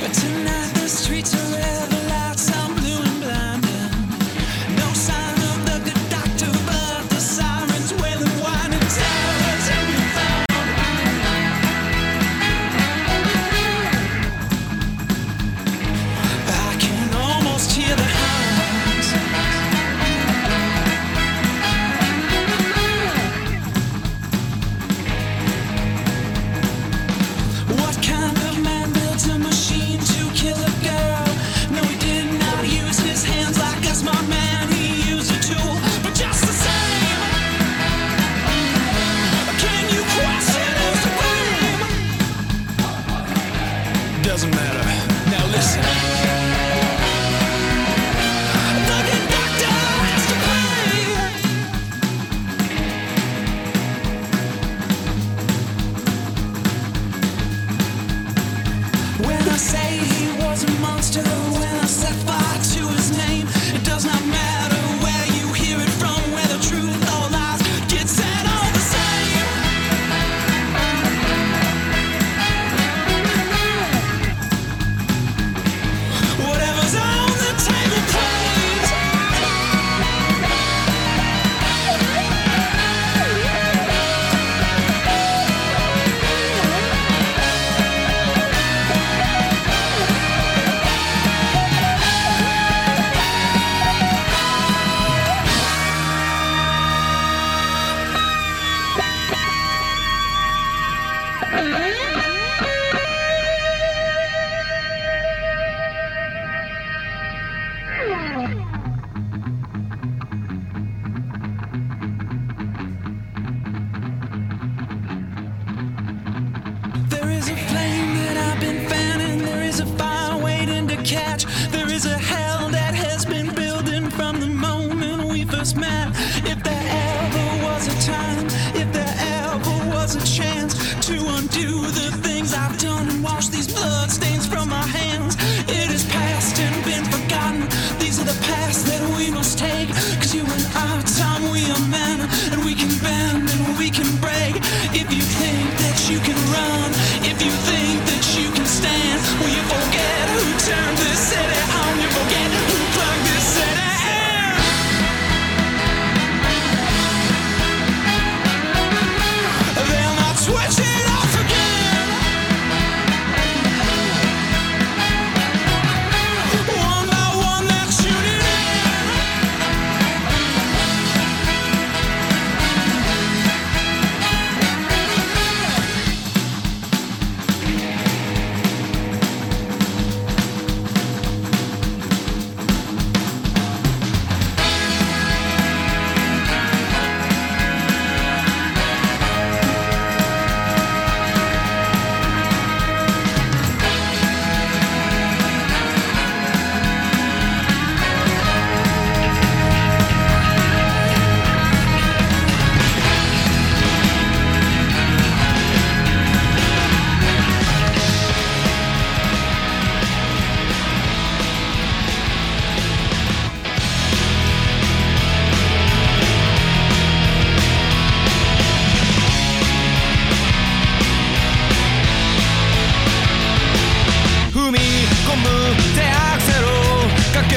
Tonight the streets are ever lights, I'm blue and blinding. No sign of the good doctor, but the sirens wailing, whining towers in the phone. I can almost hear the hounds. What kind of man built a machine to kill a girl? No, he did not use his hands like a smart man. He used a tool, but just the same. Can you question his supreme? Doesn't matter. Now listen. The good doctor has to pay. When I say